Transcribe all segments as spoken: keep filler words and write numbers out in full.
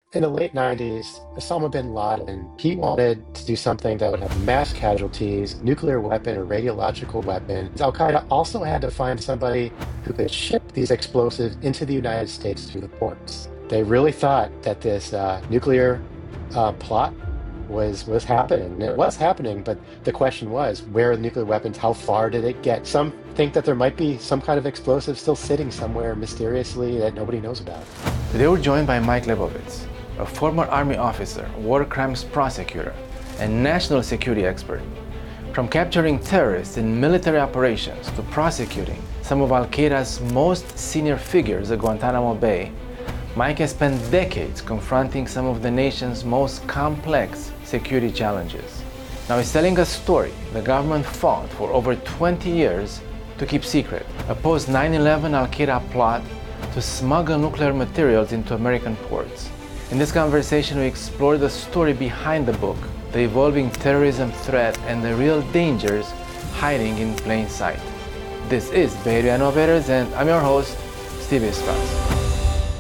In the late nineties, Osama bin Laden, he wanted to do something that would have mass casualties, nuclear weapon or radiological weapon. Al Qaeda also had to find somebody who could ship these explosives into the United States through the ports. They really thought that this uh, nuclear uh, plot was was happening. And it was happening, but the question was, where are the nuclear weapons? How far did it get? Some think that there might be some kind of explosive still sitting somewhere mysteriously that nobody knows about. They were joined by Mike Lebovitz, a former Army officer, war crimes prosecutor, and national security expert. From capturing terrorists in military operations to prosecuting some of Al Qaeda's most senior figures at Guantanamo Bay, Mike has spent decades confronting some of the nation's most complex security challenges. Now he's telling a story the government fought for over twenty years to keep secret, a post nine eleven Al Qaeda plot to smuggle nuclear materials into American ports. In this conversation, we explore the story behind the book, the evolving terrorism threat, and the real dangers hiding in plain sight. This is Bay Area Innovators, and I'm your host, Steve Strauss.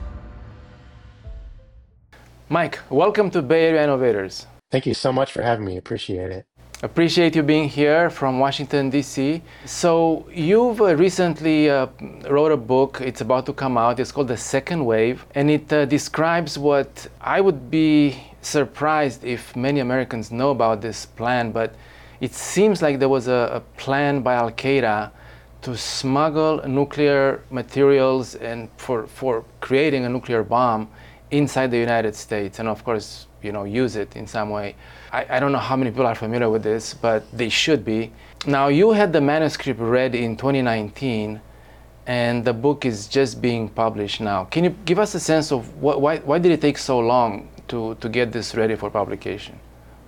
Mike, welcome to Bay Area Innovators. Thank you so much for having me. Appreciate it. Appreciate you being here from Washington, D C. So you've uh, recently uh, wrote a book. It's about to come out. It's called The Second Wave, and it uh, describes what I would be surprised if many Americans know about this plan, but it seems like there was a, a plan by Al Qaeda to smuggle nuclear materials and for, for creating a nuclear bomb inside the United States, and of course, you know, use it in some way. I, I don't know how many people are familiar with this, but they should be. Now, you had the manuscript read in twenty nineteen, and the book is just being published now. Can you give us a sense of what, why, why did it take so long to, to get this ready for publication?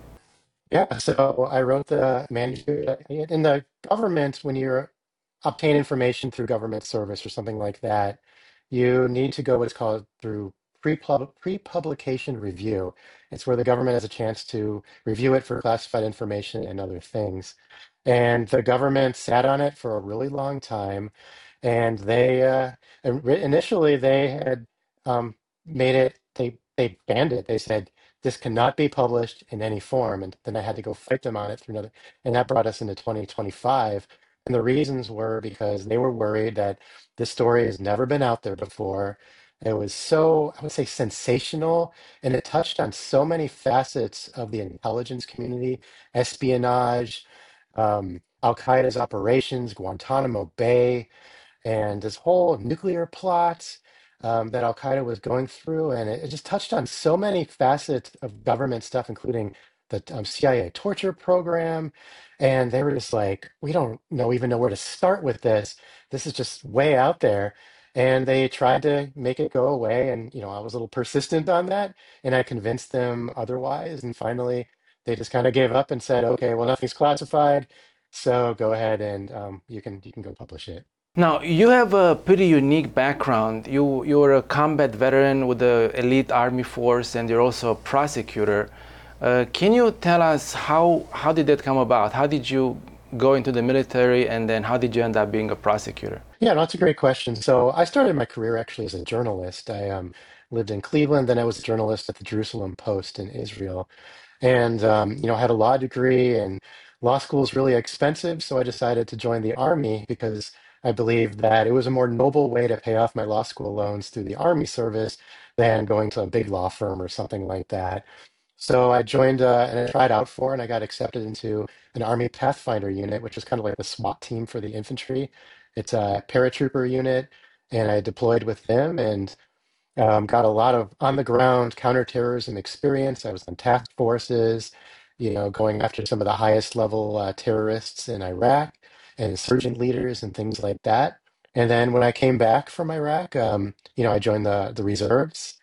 Yeah, so I wrote the manuscript in the government. When you obtain information through government service or something like that, you need to go what's called through pre-pub pre-publication review. It's where the government has a chance to review it for classified information and other things. And the government sat on it for a really long time, and they uh, and ri- initially they had um, made it. They they banned it. They said this cannot be published in any form. And then I had to go fight them on it through another, and that brought us into twenty twenty-five. And the reasons were because they were worried that this story has never been out there before. It was so, I would say, sensational, and it touched on so many facets of the intelligence community, espionage, um, Al Qaeda's operations, Guantanamo Bay, and this whole nuclear plot um, that Al Qaeda was going through, and it, it just touched on so many facets of government stuff, including the um, C I A torture program. And they were just like, we don't know even know where to start with this. This is just way out there. And they tried to make it go away, and you know, I was a little persistent on that, and I convinced them otherwise. And finally, they just kind of gave up and said, "Okay, well, nothing's classified, so go ahead and um, you can you can go publish it." Now, you have a pretty unique background. You, you're a combat veteran with the elite army force, and you're also a prosecutor. Uh, can you tell us how, how did that come about? How did you go into the military, and then how did you end up being a prosecutor? Yeah, that's a great question. So I started my career actually as a journalist. I um, lived in Cleveland, then I was a journalist at the Jerusalem Post in Israel, and um, you know, had a law degree, and law school is really expensive, so I decided to join the army because I believed that it was a more noble way to pay off my law school loans through the army service than going to a big law firm or something like that. So I joined uh, and I tried out for, and I got accepted into an Army Pathfinder unit, which is kind of like the SWAT team for the infantry. It's a paratrooper unit, and I deployed with them and um, got a lot of on the ground counterterrorism experience. I was on task forces, you know, going after some of the highest level uh, terrorists in Iraq and insurgent leaders and things like that. And then when I came back from Iraq, um, you know, I joined the the reserves,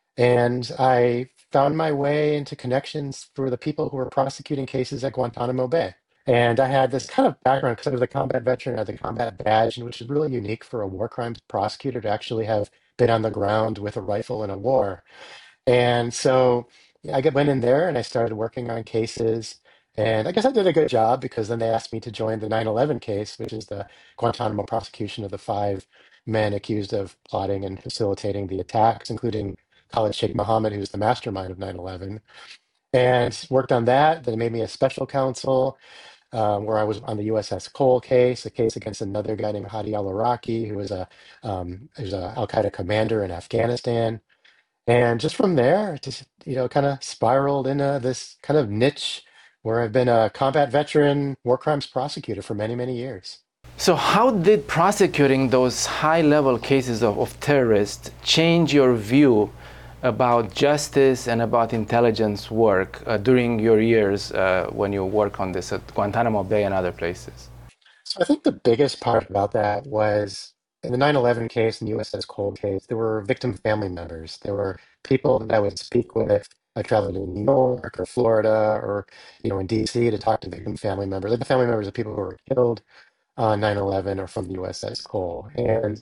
and I found my way into connections for the people who were prosecuting cases at Guantanamo Bay. And I had this kind of background because I was a combat veteran, I had the combat badge, and which is really unique for a war crimes prosecutor to actually have been on the ground with a rifle in a war. And so yeah, I got- went in there and I started working on cases. And I guess I did a good job because then they asked me to join the nine eleven case, which is the Guantanamo prosecution of the five men accused of plotting and facilitating the attacks, including Khalid Sheikh Mohammed, who's the mastermind of nine eleven, and worked on that. Then it made me a special counsel, um, where I was on the U S S Cole case, a case against another guy named Hadi al-Iraqi, who was a um, who's a Al Qaeda commander in Afghanistan. And just from there, it just you know, kind of spiraled into this kind of niche where I've been a combat veteran, war crimes prosecutor for many, many years. So, how did prosecuting those high level cases of, of terrorists change your view about justice and about intelligence work uh, during your years uh, when you work on this at Guantanamo Bay and other places? So I think the biggest part about that was in the nine eleven case and U S S Cole case, there were victim family members. There were people that I would speak with. I traveled to New York or Florida or, you know, in D C to talk to victim family members, the family members of people who were killed on nine eleven or from the U S S Cole. And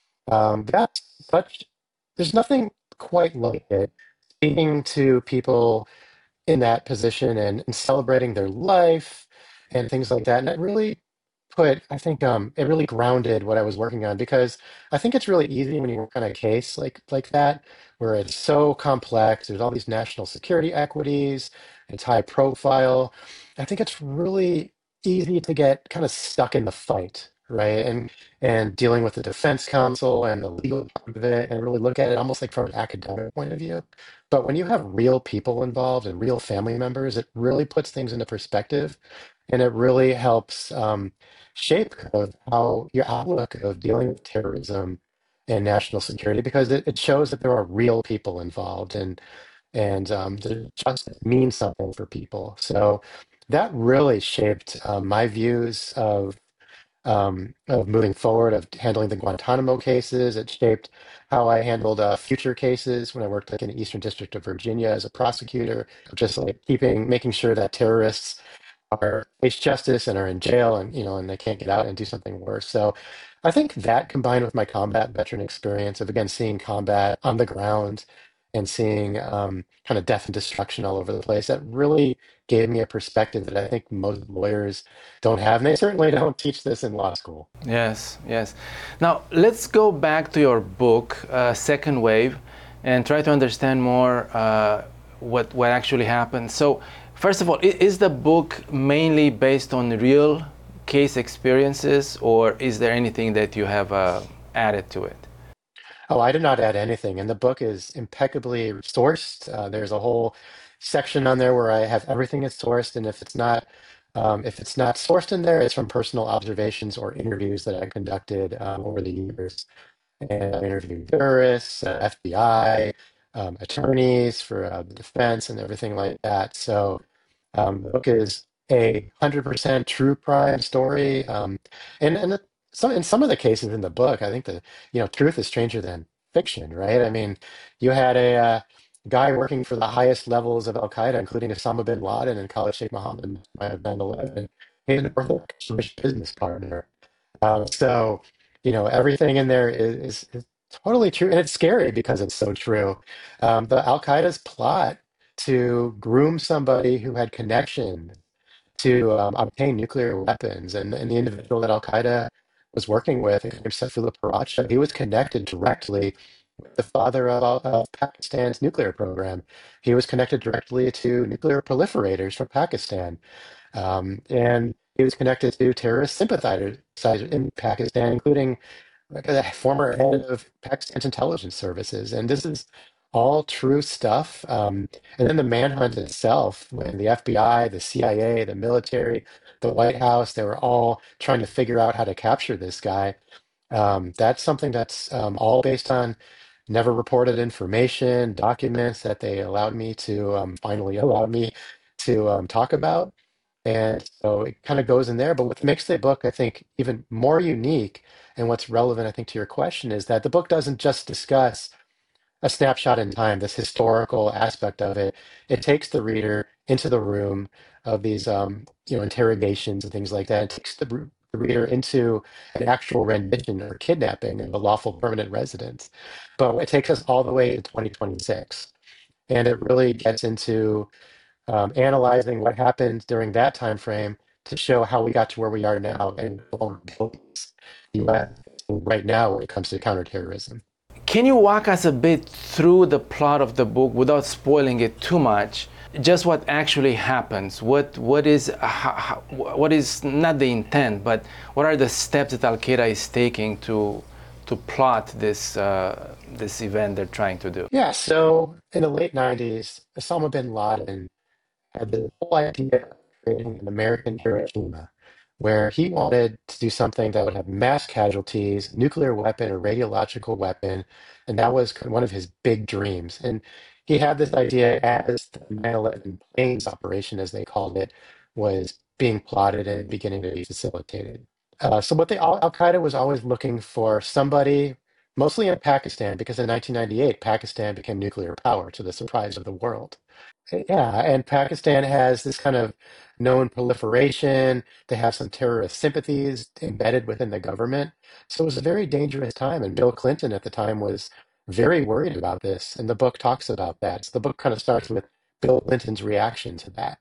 um, that's such, there's nothing quite like it. Speaking to people in that position and, and celebrating their life and things like that. And it really put, I think, um, it really grounded what I was working on because I think it's really easy when you work on a case like like that, where it's so complex. There's all these national security equities. It's high profile. I think it's really easy to get kind of stuck in the fight, right? And and dealing with the defense counsel and the legal part of it, and really look at it almost like from an academic point of view. But when you have real people involved and real family members, it really puts things into perspective, and it really helps um, shape kind of how your outlook of dealing with terrorism and national security, because it, it shows that there are real people involved, and and um, that justice means something for people. So that really shaped um, my views of um, of moving forward, of handling the Guantanamo cases. It shaped how I handled uh, future cases when I worked like in the Eastern District of Virginia as a prosecutor, of just like keeping, making sure that terrorists are face justice and are in jail and, you know, and they can't get out and do something worse. So I think that combined with my combat veteran experience of, again, seeing combat on the ground and seeing um, kind of death and destruction all over the place, that really gave me a perspective that I think most lawyers don't have. And they certainly don't teach this in law school. Yes, yes. Now, let's go back to your book, uh, Second Wave, and try to understand more uh, what, what actually happened. So, first of all, is the book mainly based on real case experiences, or is there anything that you have uh, added to it? Oh, I did not add anything. And the book is impeccably sourced. Uh, there's a whole section on there where I have everything is sourced. And if it's not, um, if it's not sourced in there, it's from personal observations or interviews that I conducted um, over the years. And I interviewed terrorists, uh, F B I, um, attorneys for uh, the defense, and everything like that. So um, the book is a hundred percent true crime story, um, and and the, some in some of the cases in the book, I think the you know truth is stranger than fiction, right? I mean, you had a uh, guy working for the highest levels of Al Qaeda, including Osama bin Laden and Khalid Sheikh Mohammed, might have nine eleven. He was an Orthodox business partner. Um, so, you know, everything in there is, is, is totally true. And it's scary because it's so true. Um, the Al Qaeda's plot to groom somebody who had connection to um, obtain nuclear weapons, and, and the individual that Al Qaeda was working with, Saifullah Paracha, he was connected directly with the father of, Al- of Pakistan's nuclear program. He was connected directly to nuclear proliferators from Pakistan. Um, and he was connected to terrorist sympathizers in Pakistan, including like the former head of Pakistan's intelligence services. And this is all true stuff. Um, and then the manhunt itself, when the F B I, the C I A, the military, the White House, they were all trying to figure out how to capture this guy. Um, that's something that's um, all based on never reported information, documents that they allowed me to um, finally allow me to um, talk about. And so it kind of goes in there. But what makes the book, I think, even more unique and what's relevant, I think, to your question is that the book doesn't just discuss a snapshot in time, this historical aspect of it. It takes the reader into the room of these, um, you know, interrogations and things like that. It takes the, r- the reader into an actual rendition or kidnapping of a lawful permanent residence. But it takes us all the way to twenty twenty-six. And it really gets into um, analyzing what happened during that time frame to show how we got to where we are now and the vulnerabilities the U S right now when it comes to counterterrorism. Can you walk us a bit through the plot of the book without spoiling it too much? Just what actually happens? What what is how, how, what is not the intent, but what are the steps that Al Qaeda is taking to to plot this uh, this event they're trying to do? Yeah, so in the late nineties, Osama bin Laden had the whole idea of creating an American Hiroshima, where he wanted to do something that would have mass casualties, nuclear weapon or radiological weapon, and that was kind of one of his big dreams. And he had this idea as the nine eleven planes operation, as they called it, was being plotted and beginning to be facilitated. Uh, so what they Al Qaeda was always looking for somebody, mostly in Pakistan, because in nineteen ninety-eight, Pakistan became nuclear power to the surprise of the world. Yeah, and Pakistan has this kind of known proliferation. They have some terrorist sympathies embedded within the government. So it was a very dangerous time. And Bill Clinton at the time was very worried about this. And the book talks about that. So the book kind of starts with Bill Clinton's reaction to that.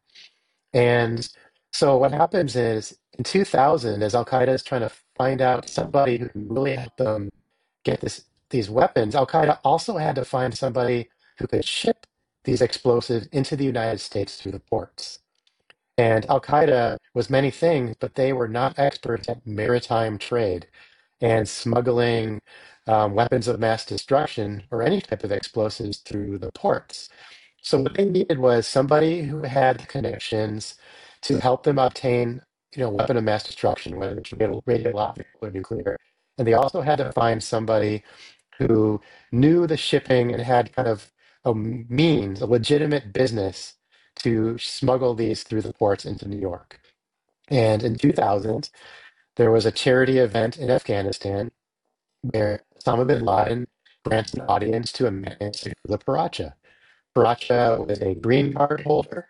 And so what happens is in two thousand, as Al Qaeda is trying to find out somebody who can really help them get this these weapons, Al Qaeda also had to find somebody who could ship these explosives into the United States through the ports. And Al Qaeda was many things, but they were not experts at maritime trade and smuggling um, weapons of mass destruction or any type of explosives through the ports. So what they needed was somebody who had the connections to help them obtain, you know, weapon of mass destruction, whether it's radi- radiological or nuclear. And they also had to find somebody who knew the shipping and had kind of a means, a legitimate business to smuggle these through the ports into New York. And in two thousand, there was a charity event in Afghanistan where Osama bin Laden granted an audience to a man named Secula Paracha. Paracha was a green card holder.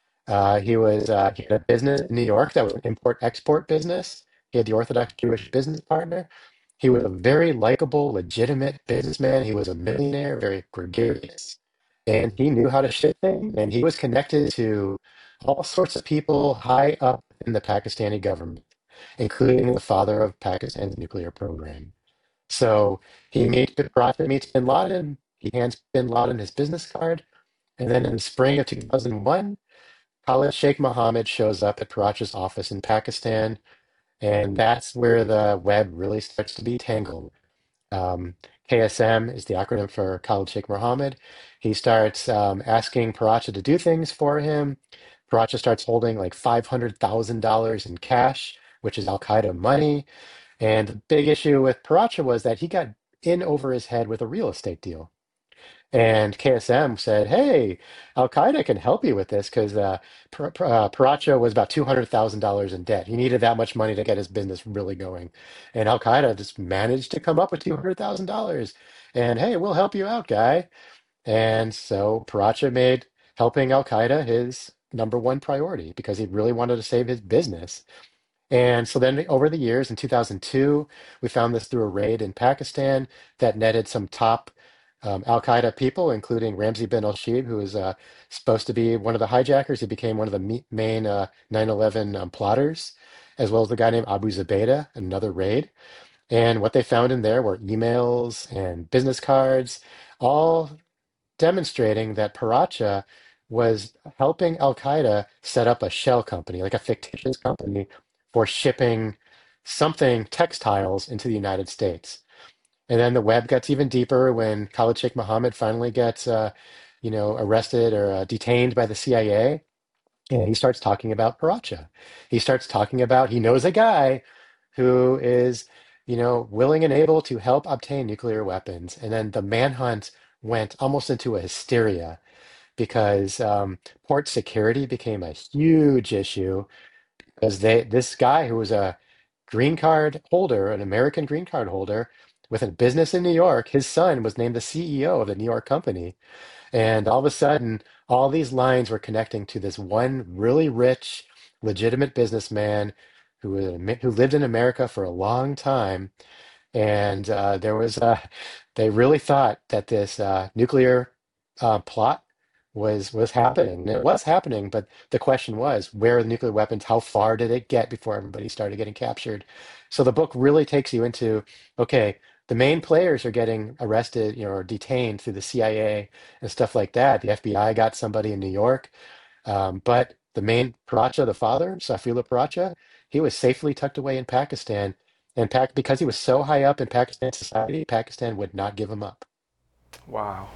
Uh, he was uh, he had a business in New York that was an import-export business. He had the Orthodox Jewish business partner. He was a very likable, legitimate businessman. He was a millionaire, very gregarious, and he knew how to ship things. And he was connected to all sorts of people high up in the Pakistani government, including the father of Pakistan's nuclear program. So he meets Prophet meets Bin Laden. He hands Bin Laden his business card, and then in the spring of two thousand one, Khalid Sheikh Mohammed shows up at Paracha's office in Pakistan, and that's where the web really starts to be tangled. Um, K S M is the acronym for Khalid Sheikh Mohammed. He starts um, asking Paracha to do things for him. Paracha starts holding like five hundred thousand dollars in cash, which is Al Qaeda money. And the big issue with Paracha was that he got in over his head with a real estate deal. And K S M said, "Hey, Al Qaeda can help you with this because uh, Par- Par- uh, Paracha was about two hundred thousand dollars in debt. He needed that much money to get his business really going. And Al Qaeda just managed to come up with two hundred thousand dollars. And hey, we'll help you out, guy." And so Paracha made helping Al Qaeda his number one priority because he really wanted to save his business. And so then over the years, in two thousand two, we found this through a raid in Pakistan that netted some top um, Al Qaeda people, including Ramzi bin al-Shibh, who was uh, supposed to be one of the hijackers. He became one of the me- main uh, nine eleven um, plotters, as well as the guy named Abu Zubaydah, another raid. And what they found in there were emails and business cards, all demonstrating that Paracha was helping Al Qaeda set up a shell company, like a fictitious company for shipping something textiles into the United States. And then the web gets even deeper when Khalid Sheikh Mohammed finally gets, uh, you know, arrested or uh, detained by the C I A. And he starts talking about Paracha. He starts talking about he knows a guy who is, you know, willing and able to help obtain nuclear weapons. And then the manhunt went almost into a hysteria because um, port security became a huge issue because they this guy who was a green card holder, an American green card holder with a business in New York, his son was named the C E O of the New York company. And all of a sudden, all these lines were connecting to this one really rich, legitimate businessman who was, who lived in America for a long time. And uh, there was, uh, they really thought that this uh, nuclear uh, plot was was happening. And it was happening, but the question was, where are the nuclear weapons? How far did it get before everybody started getting captured? So the book really takes you into, okay, the main players are getting arrested, you know, or detained through the C I A and stuff like that. The F B I got somebody in New York, um, but the main Paracha, the father, Saifullah Paracha, he was safely tucked away in Pakistan. And Pac because he was so high up in Pakistan society, Pakistan would not give him up. Wow.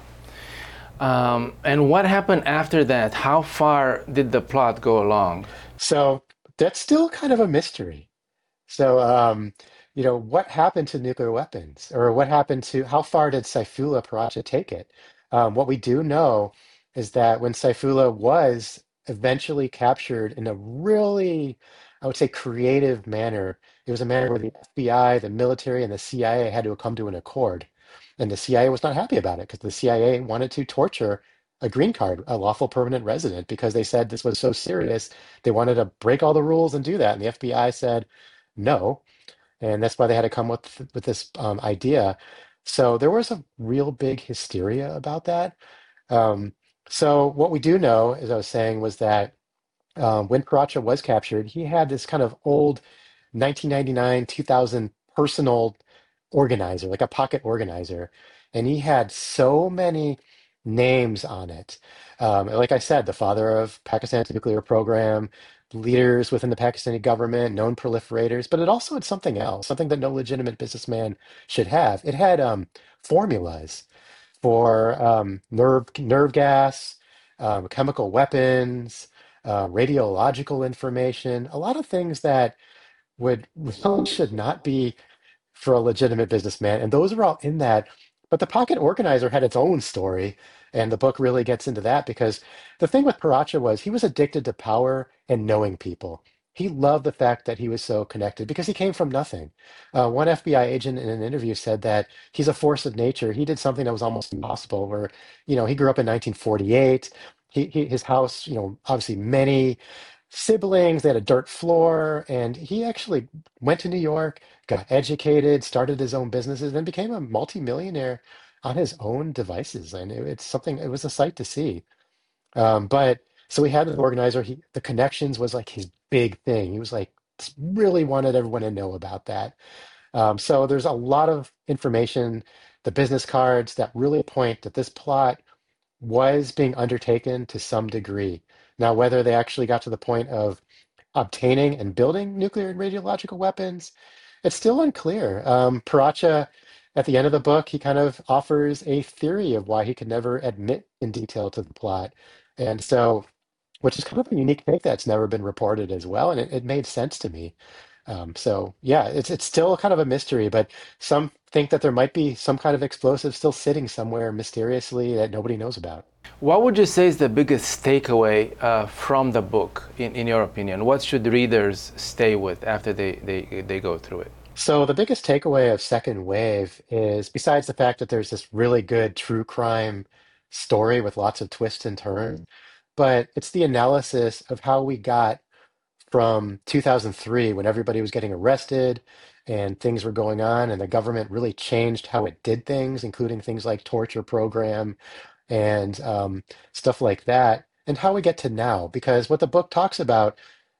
Um, and what happened after that? How far did the plot go along? So that's still kind of a mystery. So, um, you know, what happened to nuclear weapons, or what happened to how far did Saifullah Paracha take it? Um, what we do know is that when Saifullah was eventually captured in a really, I would say, creative manner, it was a manner where the F B I, the military, and the C I A had to come to an accord. And the C I A was not happy about it because the C I A wanted to torture a green card, a lawful permanent resident, because they said this was so serious. They wanted to break all the rules and do that. And the F B I said, no, and that's why they had to come with with this um, idea. So there was a real big hysteria about that. Um, so what we do know, as I was saying, was that um, when Karacha was captured, he had this kind of old nineteen ninety-nine, two thousand personal organizer, like a pocket organizer. And he had so many names on it. Um, like I said, the father of Pakistan's nuclear program, leaders within the Pakistani government, known proliferators, but it also had something else, something that no legitimate businessman should have. It had um, formulas for um, nerve nerve gas, um, chemical weapons, uh, radiological information, a lot of things that would really should not be for a legitimate businessman. And those are all in that. But the Pocket Organizer had its own story. And the book really gets into that because the thing with Paracha was he was addicted to power and knowing people. He loved the fact that he was so connected because he came from nothing. Uh, one F B I agent in an interview said that he's a force of nature. He did something that was almost impossible, where, you know, he grew up in nineteen forty-eight. He, he, his house, you know, obviously many siblings. They had a dirt floor, and he actually went to New York, got educated, started his own businesses, and became a multimillionaire on his own devices. And it, it's something, it was a sight to see. Um, but so he had an organizer. He, the connections was like his big thing. He was like, really wanted everyone to know about that. Um, so there's a lot of information, the business cards that really point that this plot was being undertaken to some degree. Now, whether they actually got to the point of obtaining and building nuclear and radiological weapons, it's still unclear. Um, Paracha, at the end of the book, he kind of offers a theory of why he could never admit in detail to the plot. And so, which is kind of a unique take that's never been reported as well. And it, it made sense to me. Um, so yeah, it's it's still kind of a mystery, but some think that there might be some kind of explosive still sitting somewhere mysteriously that nobody knows about. What would you say is the biggest takeaway uh, from the book, in, in your opinion? What should readers stay with after they, they, they go through it? So the biggest takeaway of Second Wave is, besides the fact that there's this really good true crime story with lots of twists and turns, but it's the analysis of how we got from two thousand three, when everybody was getting arrested and things were going on, and the government really changed how it did things, including things like torture program and um, stuff like that, and how we get to now. Because what the book talks about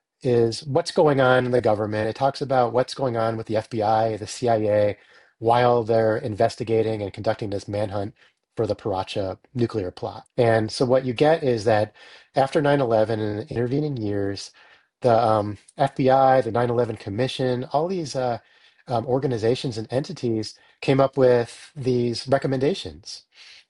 is what's going on in the government. It talks about what's going on with the F B I, the C I A, while they're investigating and conducting this manhunt for the Paracha nuclear plot. And so what you get is that after nine eleven and the intervening years, the um, F B I, the nine eleven Commission, all these uh, um, organizations and entities came up with these recommendations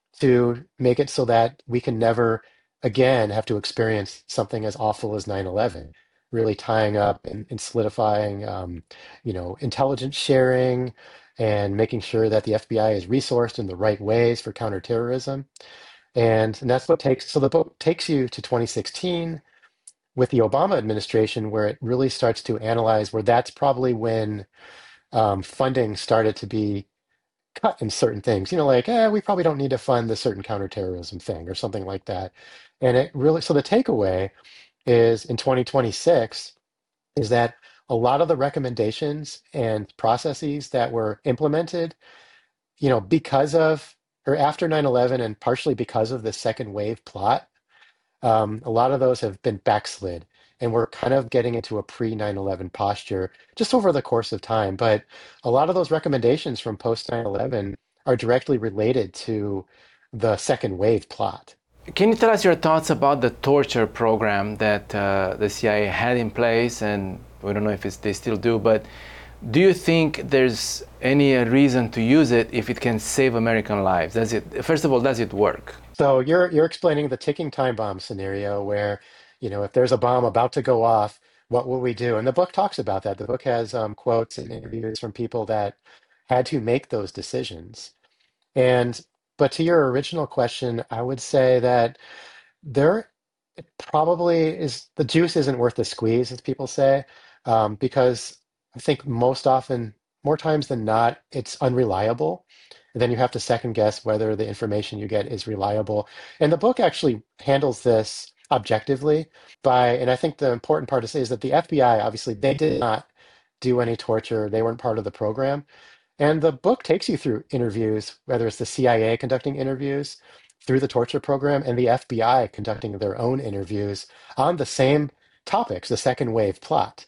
to make it so that we can never again have to experience something as awful as nine eleven, really tying up and, and solidifying, um, you know, intelligence sharing and making sure that the F B I is resourced in the right ways for counterterrorism. And, and that's what takes, so the book takes you to twenty sixteen with the Obama administration, where it really starts to analyze where that's probably when um, funding started to be cut in certain things, you know, like, eh, we probably don't need to fund the certain counterterrorism thing or something like that. And it really, so the takeaway is in twenty twenty-six is that a lot of the recommendations and processes that were implemented, you know, because of or after nine eleven and partially because of the second wave plot, um, a lot of those have been backslid. and we're kind of getting into a pre nine eleven posture just over the course of time. But a lot of those recommendations from post nine eleven are directly related to the second wave plot. Can you tell us your thoughts about the torture program that uh, the C I A had in place, and we don't know if it's, they still do, but do you think there's any uh, reason to use it if it can save American lives? Does it, first of all, does it work? So you're you're explaining the ticking time bomb scenario where, you know, if there's a bomb about to go off, what will we do? And the book talks about that. The book has um, quotes and interviews from people that had to make those decisions. And but to your original question, I would say that there it probably is the juice isn't worth the squeeze, as people say, um, because I think most often, more times than not, it's unreliable. And then you have to second guess whether the information you get is reliable. And the book actually handles this objectively by, and I think the important part to say is that the F B I, obviously, they did not do any torture. They weren't part of the program. And the book takes you through interviews, whether it's the C I A conducting interviews through the torture program and the F B I conducting their own interviews on the same topics, the second wave plot.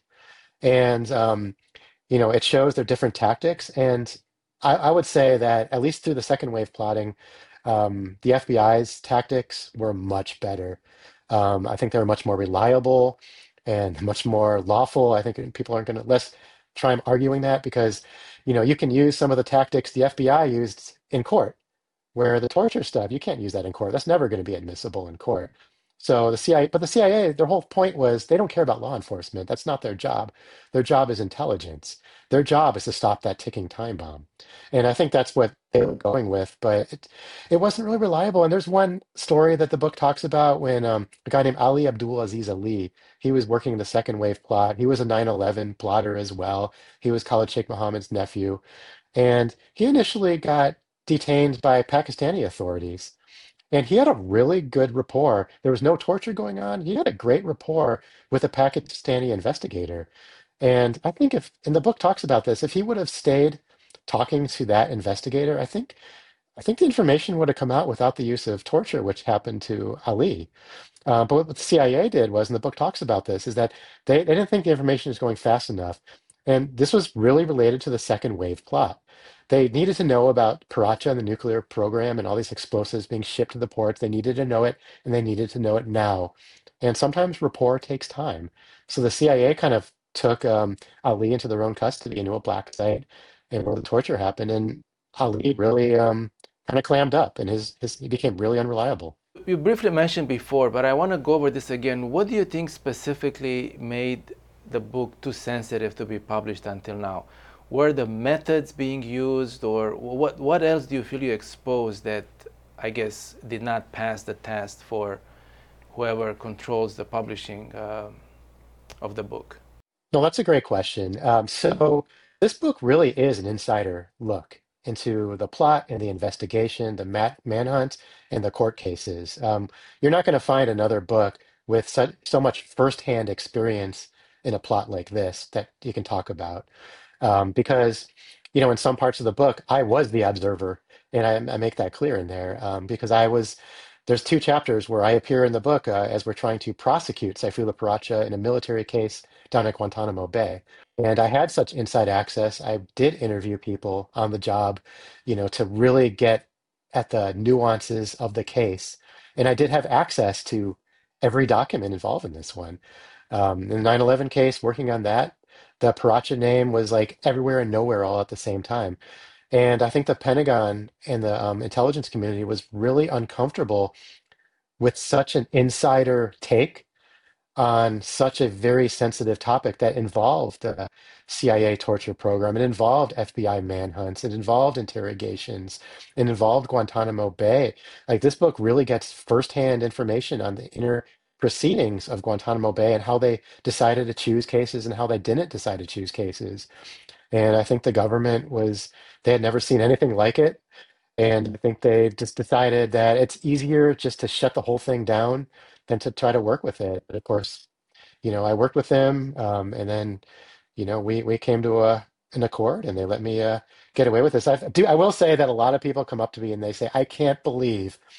And um, you know, it shows their different tactics. And I, I would say that at least through the second wave plotting, um, the F B I's tactics were much better. Um, I think they were much more reliable and much more lawful. I think people aren't going to let's try and arguing that because, you know, you can use some of the tactics the F B I used in court where the torture stuff, you can't use that in court. That's never going to be admissible in court. So the C I A, but the C I A, their whole point was they don't care about law enforcement. That's not their job. Their job is intelligence. Their job is to stop that ticking time bomb. And I think that's what they were going with, but it, it wasn't really reliable. And there's one story that the book talks about when um, a guy named Ali Abdul Aziz Ali, he was working the second wave plot. He was a nine eleven plotter as well. He was Khalid Sheikh Mohammed's nephew. And he initially got detained by Pakistani authorities. And he had a really good rapport. There was no torture going on. He had a great rapport with a Pakistani investigator. And I think if, and the book talks about this, if he would have stayed talking to that investigator, I think I think the information would have come out without the use of torture, which happened to Ali. Uh, but what the C I A did was, and the book talks about this, is that they, they didn't think the information was going fast enough. And this was really related to the second wave plot. They needed to know about Paracha and the nuclear program and all these explosives being shipped to the ports. They needed to know it, and they needed to know it now. And sometimes rapport takes time. So the C I A kind of took um, Ali into their own custody into a black site and where the torture happened. And Ali really um, kind of clammed up, and his, his he became really unreliable. You briefly mentioned before, but I want to go over this again. What do you think specifically made the book too sensitive to be published until now? Were the methods being used, or what, what else do you feel you exposed that, I guess, did not pass the test for whoever controls the publishing uh, of the book? No, that's a great question. Um, so this book really is an insider look into the plot and the investigation, the mat manhunt, and the court cases. Um, you're not going to find another book with so, so much firsthand experience in a plot like this that you can talk about. Um, because, you know, in some parts of the book, I was the observer, and I, I make that clear in there um, because I was. There's two chapters where I appear in the book uh, as we're trying to prosecute Saifullah Paracha in a military case down at Guantanamo Bay. And I had such inside access. I did interview people on the job, you know, to really get at the nuances of the case. And I did have access to every document involved in this one. Um, in the nine eleven case, working on that, the Paracha name was like everywhere and nowhere all at the same time. And I think the Pentagon and the um, intelligence community was really uncomfortable with such an insider take on such a very sensitive topic that involved the C I A torture program. It involved F B I manhunts. It involved interrogations. It involved Guantanamo Bay. Like this book really gets firsthand information on the inner proceedings of Guantanamo Bay and how they decided to choose cases and how they didn't decide to choose cases. And I think the government was, they had never seen anything like it. And I think they just decided that it's easier just to shut the whole thing down than to try to work with it. But of course, you know, I worked with them, um, and then, you know, we we came to a an accord, and they let me uh, get away with this. I do. I will say that a lot of people come up to me and they say, "I can't believe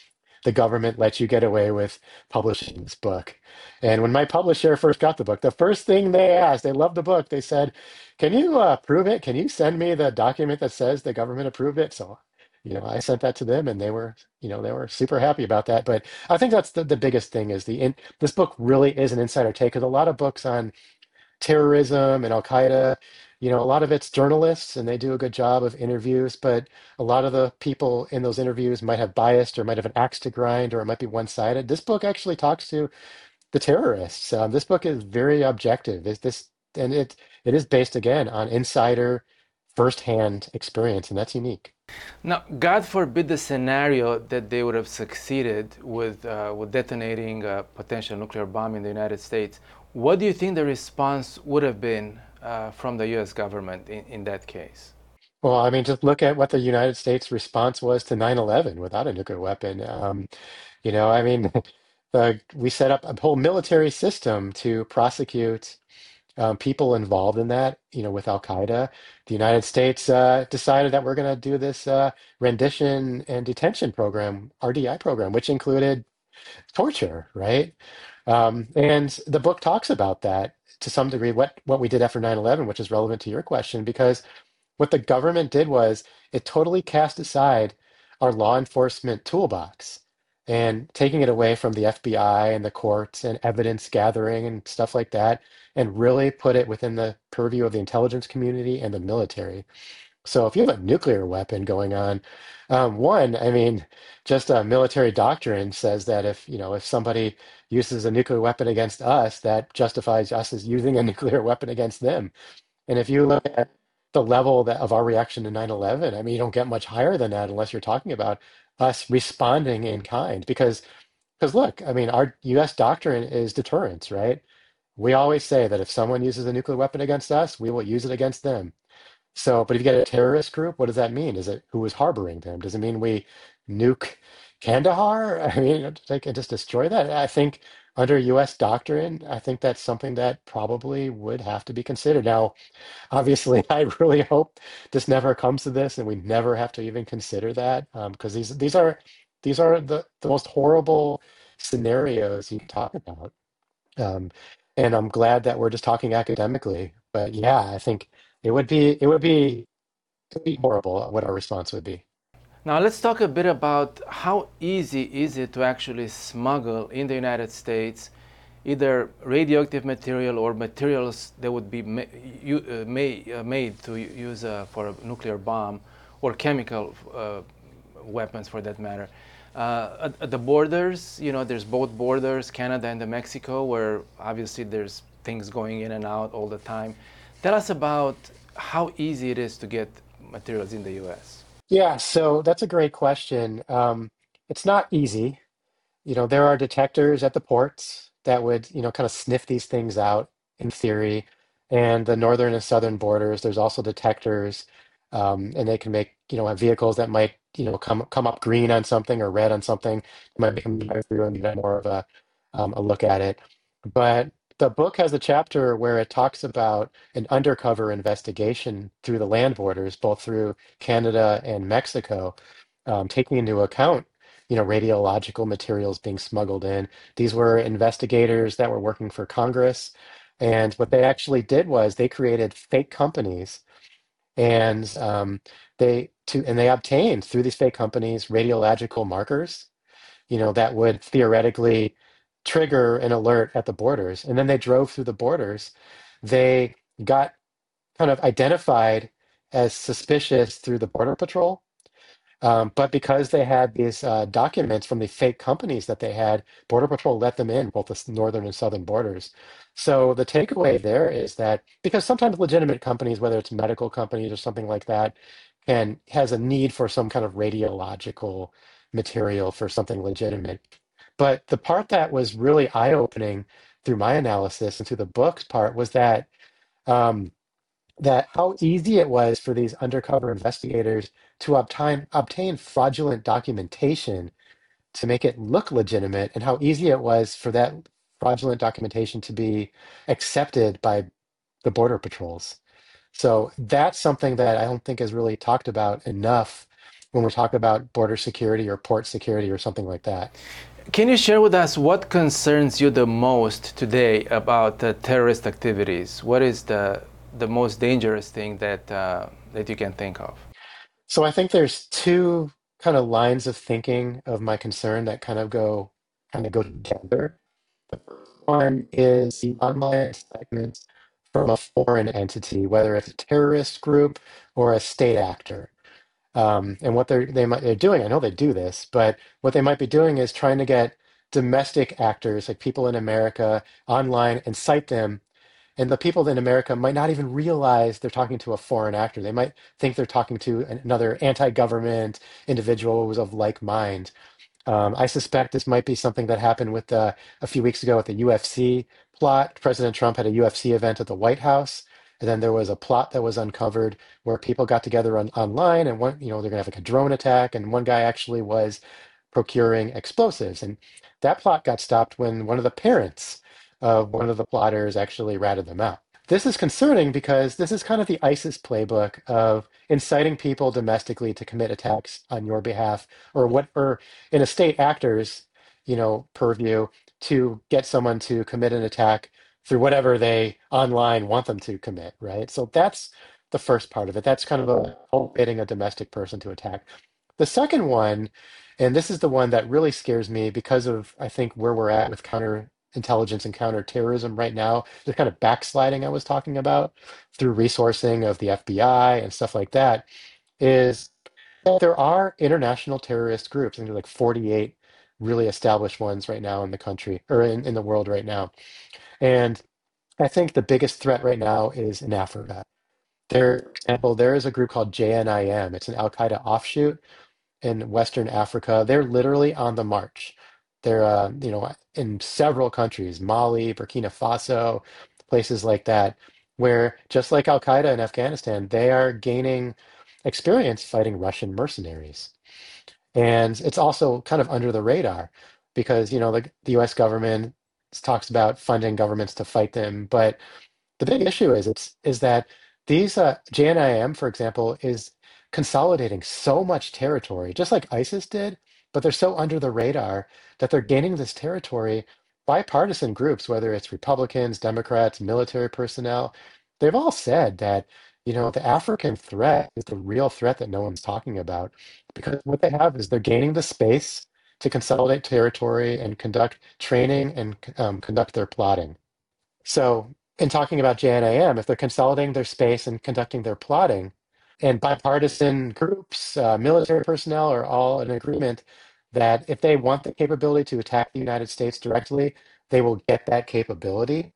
the government let you get away with publishing this book. And when my publisher first got the book, the first thing they asked, they loved the book. They said, "Can you uh, prove it? Can you send me the document that says the government approved it?" So, you know, I sent that to them, and they were, you know, they were super happy about that. But I think that's the, the biggest thing is the in, this book really is an insider take because a lot of books on terrorism and Al Qaeda, you know, a lot of it's journalists and they do a good job of interviews, but a lot of the people in those interviews might have biased or might have an axe to grind or it might be one-sided. This book actually talks to the terrorists. Um, this book is very objective. Is this and it it is based again on insider firsthand experience, and that's unique. Now, God forbid the scenario that they would have succeeded with, uh, with detonating a potential nuclear bomb in the United States. What do you think the response would have been uh, from the U S government in, in that case? Well, I mean, just look at what the United States response was to nine eleven without a nuclear weapon. Um, you know, I mean, the, we set up a whole military system to prosecute um, people involved in that, you know, with Al Qaeda. The United States uh, decided that we're going to do this uh, rendition and detention program, R D I program, which included torture, right? Um, and the book talks about that to some degree, what, what we did after nine eleven, which is relevant to your question, because what the government did was it totally cast aside our law enforcement toolbox and taking it away from the F B I and the courts and evidence gathering and stuff like that, and really put it within the purview of the intelligence community and the military. So if you have a nuclear weapon going on, um, one, I mean, just a military doctrine says that if, you know, if somebody uses a nuclear weapon against us, that justifies us as using a nuclear weapon against them. And if you look at the level that, of our reaction to nine eleven, I mean, you don't get much higher than that unless you're talking about us responding in kind. Because, because look, I mean, our U S doctrine is deterrence, right? We always say that if someone uses a nuclear weapon against us, we will use it against them. So, but if you get a terrorist group, what does that mean? Is it who is harboring them? Does it mean we nuke Kandahar? I mean, take and just destroy that? I think under U S doctrine, I think that's something that probably would have to be considered. Now, obviously, I really hope this never comes to this, and we never have to even consider that, um, because these these are these are the, the most horrible scenarios you can talk about. Um, and I'm glad that we're just talking academically. But yeah, I think it would be it would be, it would be horrible what our response would be. Now let's talk a bit about how easy is it to actually smuggle in the United States either radioactive material or materials that would be ma- you, uh, may, uh, made to use uh, for a nuclear bomb or chemical uh, weapons for that matter. Uh, at, at the borders, you know, there's both borders, Canada and the Mexico, where obviously there's things going in and out all the time. Tell us about how easy it is to get materials in the U S. Yeah, so that's a great question. Um, it's not easy. You know, there are detectors at the ports that would, you know, kind of sniff these things out in theory. And the northern and southern borders, there's also detectors, um, and they can make, you know, have vehicles that might, you know, come come up green on something or red on something. You might make them drive through and get more of a um, a look at it. But the book has a chapter where it talks about an undercover investigation through the land borders, both through Canada and Mexico, um, taking into account you know, radiological materials being smuggled in. These were investigators that were working for Congress. And what they actually did was they created fake companies and um, they to and they obtained through these fake companies radiological markers, you know, that would theoretically trigger an alert at the borders. And then they drove through the borders. They got kind of identified as suspicious through the Border Patrol, um, but because they had these uh, documents from the fake companies that they had, Border Patrol let them in both the s- northern and southern borders. So the takeaway there is that because sometimes legitimate companies, whether it's medical companies or something like that, can has a need for some kind of radiological material for something legitimate. But the part that was really eye-opening through my analysis and through the book's part was that. Um, that how easy it was for these undercover investigators to obtain obtain fraudulent documentation to make it look legitimate, and how easy it was for that fraudulent documentation to be accepted by the border patrols. So that's something that I don't think is really talked about enough when we're talking about border security or port security or something like that. Can you share with us what concerns you the most today about uh, terrorist activities? What is the the most dangerous thing that uh, that you can think of? So I think there's two kind of lines of thinking of my concern that kind of go kind of go together. The first one is the online incitement from a foreign entity, whether it's a terrorist group or a state actor. Um, and what they're they might they're doing, I know they do this, but what they might be doing is trying to get domestic actors, like people in America, online and cite them. And the people in America might not even realize they're talking to a foreign actor. They might think they're talking to another anti-government individual who's of like mind. Um, I suspect this might be something that happened with uh, a few weeks ago with the U F C plot. President Trump had a U F C event at the White House, and then there was a plot that was uncovered where people got together on, online, and one, you know, they're gonna have like a drone attack, and one guy actually was procuring explosives, and that plot got stopped when one of the parents of one of the plotters actually ratted them out. This is concerning because this is kind of the ISIS playbook of inciting people domestically to commit attacks on your behalf, or what, or in a state actor's, you know, purview to get someone to commit an attack through whatever they online want them to commit, right? So that's the first part of it. That's kind of a motivating a domestic person to attack. The second one, and this is the one that really scares me because of, I think, where we're at with counterintelligence and counterterrorism right now, the kind of backsliding I was talking about through resourcing of the F B I and stuff like that, is that there are international terrorist groups, and there's like forty-eight really established ones right now in the country or in, in the world right now. And I think the biggest threat right now is in Africa. There, for example, there is a group called J N I M. It's an Al Qaeda offshoot in Western Africa. They're literally on the march. They're, uh, you know, in several countries, Mali, Burkina Faso, places like that, where just like Al Qaeda in Afghanistan, they are gaining experience fighting Russian mercenaries. And it's also kind of under the radar because, you know, the, the U S government talks about funding governments to fight them, but the big issue is it's is that these uh, J N I M, for example, is consolidating so much territory, just like ISIS did, but they're so under the radar that they're gaining this territory. Bipartisan groups, whether it's Republicans, Democrats, military personnel, they've all said that, you know, the African threat is the real threat that no one's talking about because what they have is they're gaining the space to consolidate territory and conduct training and um, conduct their plotting. So, in talking about J N I M, if they're consolidating their space and conducting their plotting, and bipartisan groups, uh, military personnel are all in agreement that if they want the capability to attack the United States directly, they will get that capability.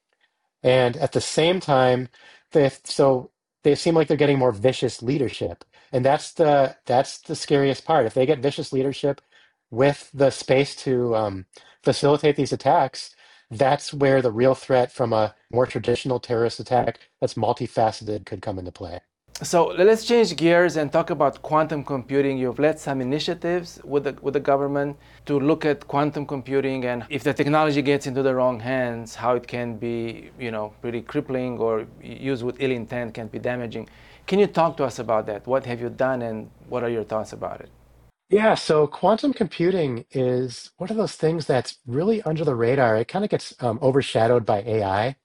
And at the same time, they so they seem like they're getting more vicious leadership. And that's the that's the scariest part. If they get vicious leadership with the space to um, facilitate these attacks, that's where the real threat from a more traditional terrorist attack that's multifaceted could come into play. So let's change gears and talk about quantum computing. You've led some initiatives with the, with the government to look at quantum computing and if the technology gets into the wrong hands, how it can be, you know, pretty crippling or used with ill intent can be damaging. Can you talk to us about that? What have you done and what are your thoughts about it? Yeah, so quantum computing is one of those things that's really under the radar. It kind of gets um, overshadowed by A I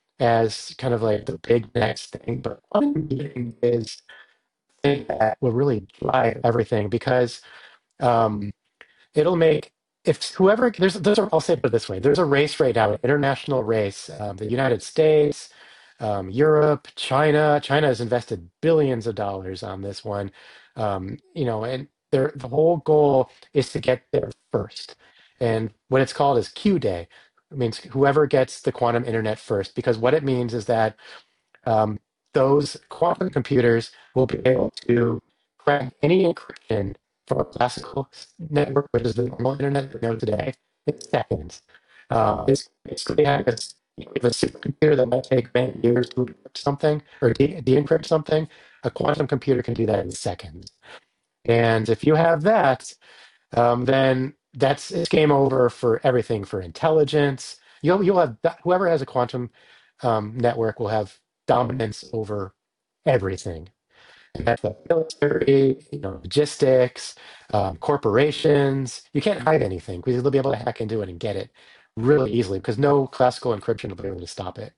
as kind of like the big next thing, but quantum computing is the thing that will really drive everything because um, it'll make if whoever there's there's a, I'll say it this way, there's a race right now, an international race. Um, the United States, um, Europe, China. China has invested billions of dollars on this one. Um, you know, and their the whole goal is to get there first. And what it's called is Q Day. It means whoever gets the quantum internet first, because what it means is that um, those quantum computers will be able to crack any encryption from a classical network, which is the normal internet we know today, in seconds. Uh, it's basically have a, you know, a supercomputer that might take many years to encrypt something or de- de-encrypt something. A quantum computer can do that in seconds. And if you have that, um, then that's it's game over for everything for intelligence. You'll you'll have whoever has a quantum um, network will have dominance over everything. And that's the military, you know, logistics, um, corporations. You can't hide anything because they'll be able to hack into it and get it really easily because no classical encryption will be able to stop it.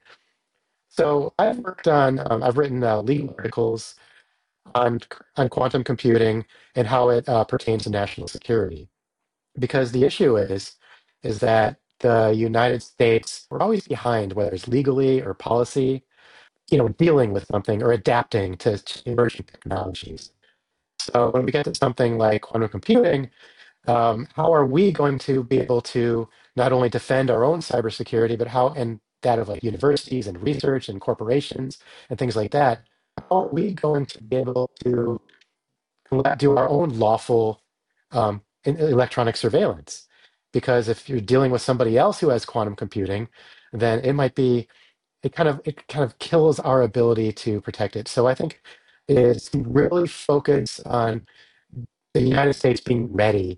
So I've worked on, um, I've written uh, legal articles on on quantum computing and how it uh, pertains to national security. Because the issue is, is that the United States, we're always behind, whether it's legally or policy, you know, dealing with something or adapting to emerging technologies. So when we get to something like quantum computing, um, how are we going to be able to not only defend our own cybersecurity, but how, and that of like universities and research and corporations and things like that, how are we going to be able to do our own lawful um, electronic surveillance? Because if you're dealing with somebody else who has quantum computing, then it might be it kind of it kind of kills our ability to protect it. So I think it's really focus on the United States being ready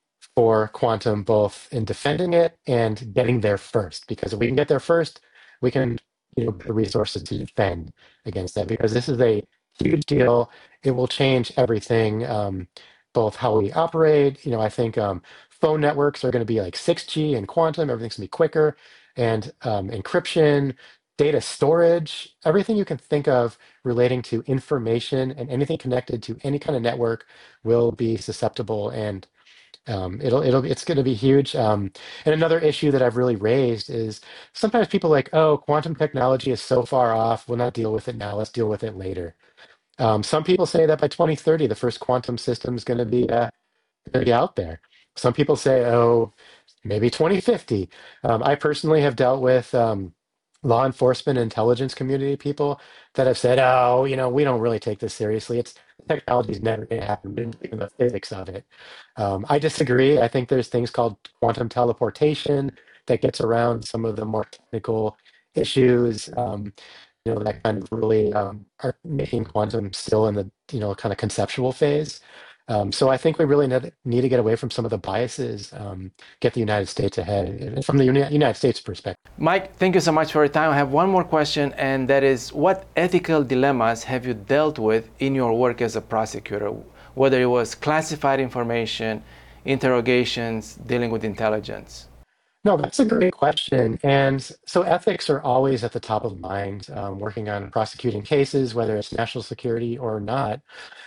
for quantum, both in defending it and getting there first. Because if we can get there first, we can, you know, put the resources to defend against that. Because this is a huge deal. It will change everything, um, both how we operate. You know, I think um, phone networks are going to be like six G and quantum. Everything's going to be quicker, and um, encryption, data storage, everything you can think of relating to information and anything connected to any kind of network will be susceptible and um, it'll it'll it's going to be huge. Um, and another issue that I've really raised is sometimes people are like, oh, quantum technology is so far off. We'll not deal with it now. Let's deal with it later. Um, some people say that by twenty thirty, the first quantum system is going to be uh, going to be out there. Some people say, oh, maybe twenty fifty. Um, I personally have dealt with um, law enforcement and intelligence community people that have said, oh, you know, we don't really take this seriously. It's technology is never going to happen, even the physics of it. Um, I disagree. I think there's things called quantum teleportation that gets around some of the more technical issues. Um, you know, that kind of really um, are making quantum still in the, you know, kind of conceptual phase. Um, so I think we really need, need to get away from some of the biases, um, get the United States ahead uh, from the Uni- United States perspective. Mike, thank you so much for your time. I have one more question, and that is, what ethical dilemmas have you dealt with in your work as a prosecutor, whether it was classified information, interrogations, dealing with intelligence? No, that's a great question. And so ethics are always at the top of mind, um, working on prosecuting cases, whether it's national security or not.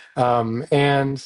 Um, and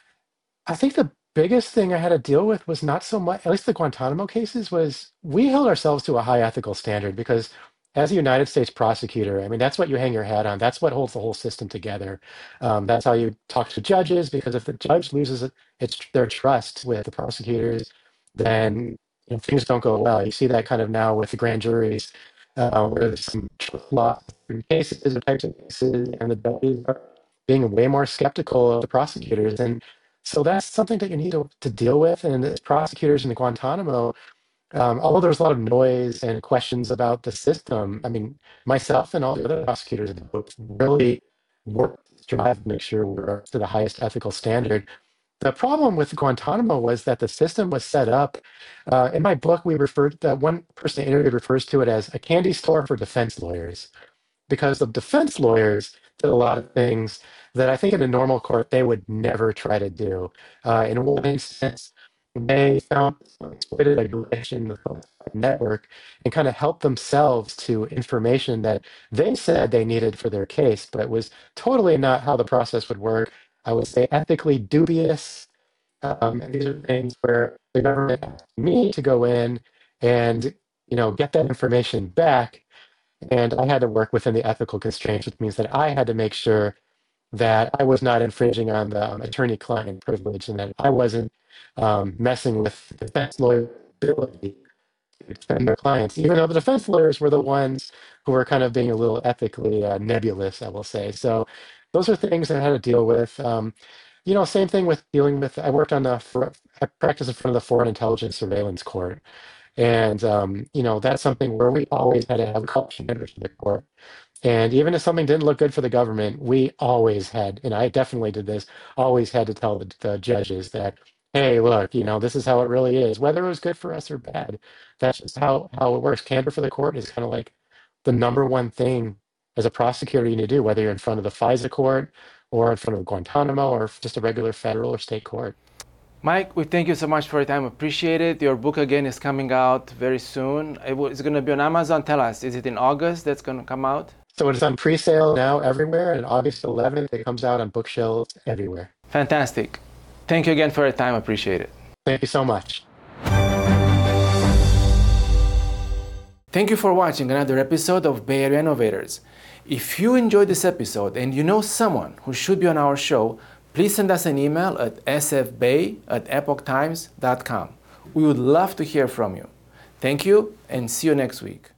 I think the biggest thing I had to deal with was not so much, at least the Guantanamo cases, was we held ourselves to a high ethical standard because as a United States prosecutor, I mean, that's what you hang your hat on. That's what holds the whole system together. Um, that's how you talk to judges, because if the judge loses it, it's their trust with the prosecutors, then you know, things don't go well. You see that kind of now with the grand juries, uh, where there's some loss in cases or types of cases, and the judges are being way more skeptical of the prosecutors. And so that's something that you need to, to deal with. And as prosecutors in the Guantanamo, um, although there's a lot of noise and questions about the system, I mean, myself and all the other prosecutors in the book really work to strive to make sure we're to the highest ethical standard. The problem with Guantanamo was that the system was set up. Uh, in my book, we referred that one person I interviewed refers to it as a candy store for defense lawyers because the defense lawyers did a lot of things that I think in a normal court they would never try to do. Uh, in one instance, they found exploited a glitch in the network and kind of helped themselves to information that they said they needed for their case, but it was totally not how the process would work. I would say ethically dubious. Um, and these are things where the government asked me to go in and you know get that information back, and I had to work within the ethical constraints, which means that I had to make sure that I was not infringing on the um, attorney-client privilege and that I wasn't um, messing with defense lawyer ability to defend their clients, even though the defense lawyers were the ones who were kind of being a little ethically uh, nebulous, I will say. So those are things that I had to deal with. Um, you know, same thing with dealing with, I worked on the, for, I practiced in front of the Foreign Intelligence Surveillance Court. And, um, you know, that's something where we always had to have a couple standards for the court. And even if something didn't look good for the government, we always had, and I definitely did this, always had to tell the, the judges that, hey, look, you know, this is how it really is, whether it was good for us or bad. That's just how, how it works. Candor for the court is kind of like the number one thing as a prosecutor you need to do, whether you're in front of the FISA court or in front of Guantanamo, or just a regular federal or state court. Mike, we thank you so much for your time. Appreciate it. Your book again is coming out very soon. It w- It's going to be on Amazon. Tell us, is it in August that's going to come out? So it is on pre-sale now everywhere, and August eleventh, it comes out on bookshelves everywhere. Fantastic. Thank you again for your time. Appreciate it. Thank you so much. Thank you for watching another episode of Bay Area Innovators. If you enjoyed this episode and you know someone who should be on our show, please send us an email at s f bay at epoch times dot com. We would love to hear from you. Thank you and see you next week.